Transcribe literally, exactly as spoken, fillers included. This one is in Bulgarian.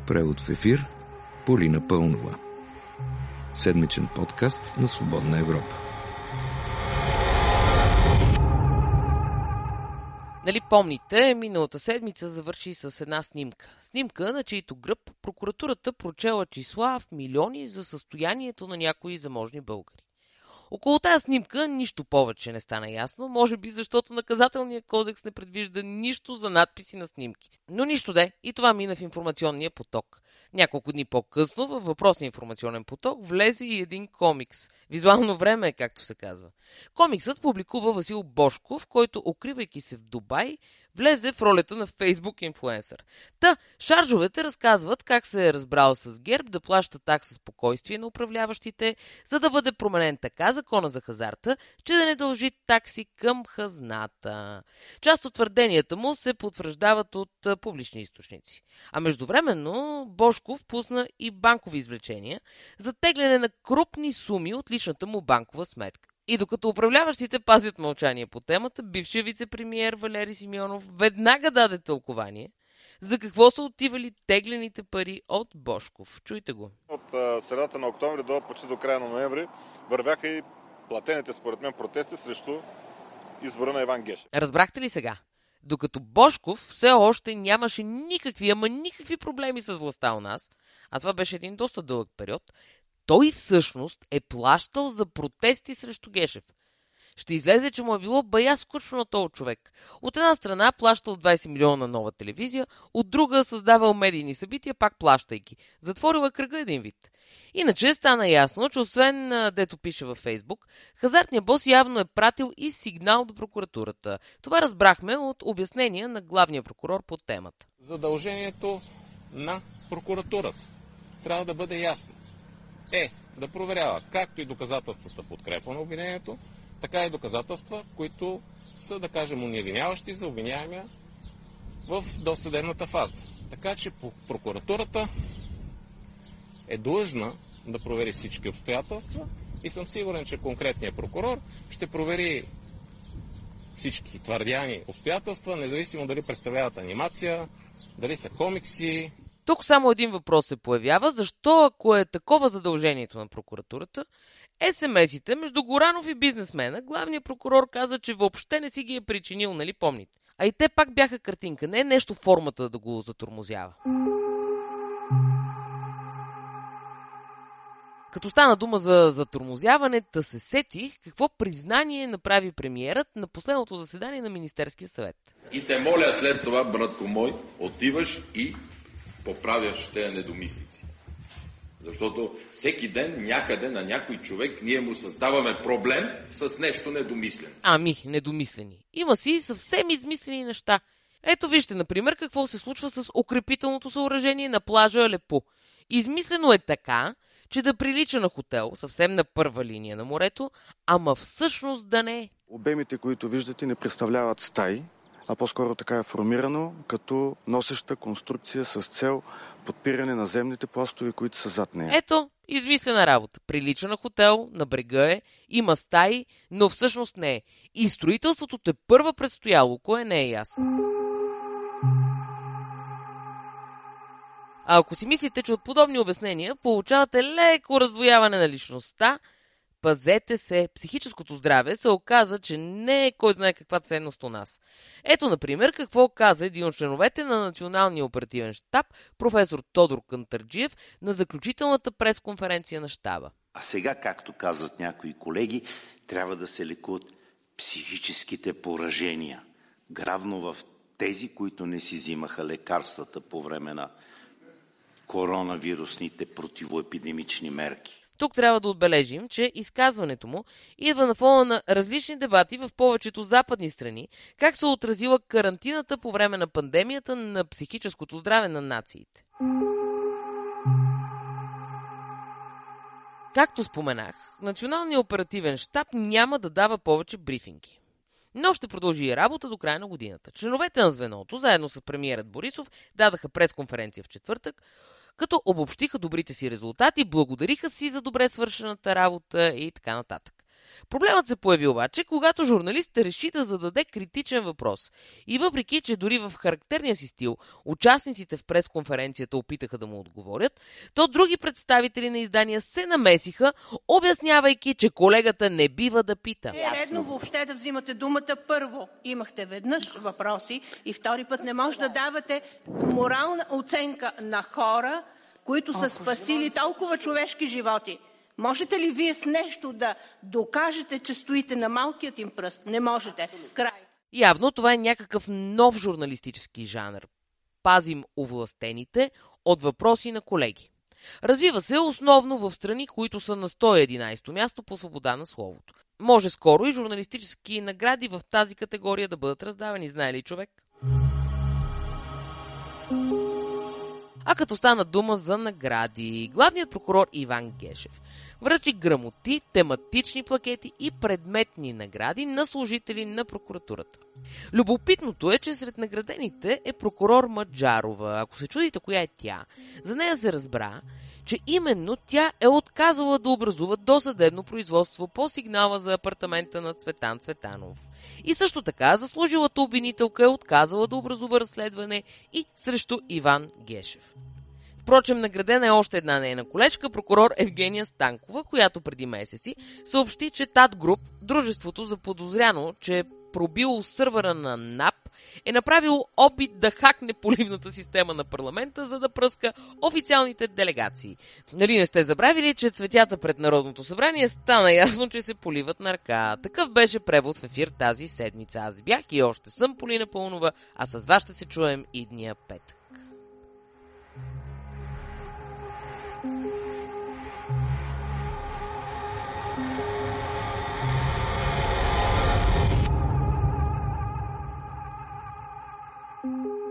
Превод в ефир Полина Пълнова. Седмичен подкаст на Свободна Европа. Нали помните, миналата седмица завърши с една снимка. Снимка, на чийто гръб прокуратурата прочела числа в милиони за състоянието на някои заможни българи. Около тази снимка нищо повече не стана ясно, може би защото наказателният кодекс не предвижда нищо за надписи на снимки. Но нищо де, и това мина в информационния поток. Няколко дни по-късно във въпросния информационен поток влезе и един комикс. Визуално време, както се казва. Комиксът публикува Васил Божков, който, укривайки се в Дубай, влезе в ролята на Фейсбук инфлуенсър. Та, шаржовете разказват как се е разбрал с ГЕРБ да плаща такса спокойствие на управляващите, за да бъде променен така закона за хазарта, че да не дължи такси към хазната. Част от твърденията му се потвърждават от публични източници. А междувременно Божков пусна и банкови извлечения за тегляне на крупни суми от личната му банкова сметка. И докато управляващите пазят мълчание по темата, бившият вице-премиер Валери Симеонов веднага даде тълкование за какво са отивали теглените пари от Божков. Чуйте го. От а, средата на октомври до почти до края на ноември вървяха и платените според мен протести срещу избора на Иван Гешев. Разбрахте ли сега? Докато Божков все още нямаше никакви, ама никакви проблеми с властта у нас, а това беше един доста дълъг период, той всъщност е плащал за протести срещу Гешев. Ще излезе, че му е било бая скучно на този човек. От една страна плащал двайсет милиона на нова телевизия, от друга създавал медийни събития, пак плащайки. Затворил е кръга един вид. Иначе стана ясно, че освен дето пише във Фейсбук, хазартният бос явно е пратил и сигнал до прокуратурата. Това разбрахме от обяснения на главния прокурор по темата. Задължението на прокуратурата трябва да бъде ясно. Е да проверява както и доказателствата подкрепа на обвинението, така и доказателства, които са, да кажем, уневиняващи за обвиняемия в досъдебната фаза. Така че прокуратурата е длъжна да провери всички обстоятелства и съм сигурен, че конкретният прокурор ще провери всички твърдяни обстоятелства, независимо дали представляват анимация, дали са комикси. Тук само един въпрос се появява. Защо, ако е такова задължението на прокуратурата, ес ем ес-ите между Горанов и бизнесмена, главният прокурор каза, че въобще не си ги е причинил, нали помните? А и те пак бяха картинка, не е нещо формата да го затормозява. Като стана дума за затормозяване, та се сетих какво признание направи премиерът на последното заседание на Министерския съвет. И те моля след това, братко мой, отиваш и поправяш тези недомислици. Защото всеки ден някъде на някой човек ние му създаваме проблем с нещо недомислено. Ами, недомислени. Има си съвсем измислени неща. Ето вижте, например, какво се случва с укрепителното съоръжение на плажа Алепу. Измислено е така, че да прилича на хотел, съвсем на първа линия на морето, ама всъщност да не е. Обемите, които виждате, не представляват стаи, а по-скоро така е формирано като носеща конструкция с цел подпиране на земните пластове, които са зад нея. Ето, измислена работа. Прилича на хотел, на брега е, има стаи, но всъщност не е. И строителството те първа предстояло, кое не е ясно. А ако си мислите, че от подобни обяснения получавате леко раздвояване на личността, пазете се, психическото здраве се оказа, че не е кой знае каква ценност у нас. Ето, например, какво каза един от членовете на Националния оперативен щаб, професор Тодор Кантарджиев, на заключителната пресконференция на щаба. А сега, както казват някои колеги, трябва да се лекуват психическите поражения. Главно в тези, които не си взимаха лекарствата по време на коронавирусните противоепидемични мерки. Тук трябва да отбележим, че изказването му идва на фона на различни дебати в повечето западни страни, как се отразила карантината по време на пандемията на психическото здраве на нациите. Както споменах, Националният оперативен щаб няма да дава повече брифинги. Но ще продължи и работа до края на годината. Членовете на звеното, заедно с премиерът Борисов, дадаха пресконференция в четвъртък, като обобщиха добрите си резултати, благодариха си за добре свършената работа и така нататък. Проблемът се появи обаче, когато журналистът реши да зададе критичен въпрос. И въпреки, че дори в характерния си стил участниците в пресконференцията опитаха да му отговорят, то други представители на издания се намесиха, обяснявайки, че колегата не бива да пита. Е редно въобще да взимате думата първо. Имахте веднъж въпроси и втори път не може да давате морална оценка на хора, които са спасили толкова човешки животи. Можете ли вие с нещо да докажете, че стоите на малкият им пръст? Не можете. Край. Явно това е някакъв нов журналистически жанр. Пазим овластените от въпроси на колеги. Развива се основно в страни, които са на сто и единадесето място по свобода на словото. Може скоро и журналистически награди в тази категория да бъдат раздавани, знае ли човек? А като стана дума за награди, главният прокурор Иван Гешев връчи грамоти, тематични плакети и предметни награди на служители на прокуратурата. Любопитното е, че сред наградените е прокурор Маджарова. Ако се чудите коя е тя, за нея се разбра, че именно тя е отказала да образува досъдебно производство по сигнала за апартамента на Цветан Цветанов. И също така заслужилата обвинителка е отказала да образува разследване и срещу Иван Гешев. Впрочем, наградена е още една нейна колежка, прокурор Евгения Станкова, която преди месеци съобщи, че Тат Груп, дружеството заподозряно, че е пробило сървъра на НАП, е направило опит да хакне поливната система на парламента, за да пръска официалните делегации. Нали не сте забравили, че цветята пред Народното събрание стана ясно, че се поливат на ръка. Такъв беше превод в ефир тази седмица. Аз бях и още съм Полина Пълнова, а с вас ще се чуем идния петък. Thank you.